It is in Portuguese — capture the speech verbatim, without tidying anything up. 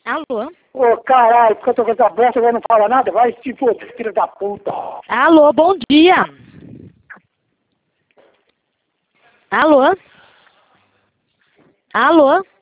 Alô? Ô, caralho, porque eu tô com essa bosta, agora não fala nada, vai se foder, filho da puta. Alô, bom dia. Alô? Alô?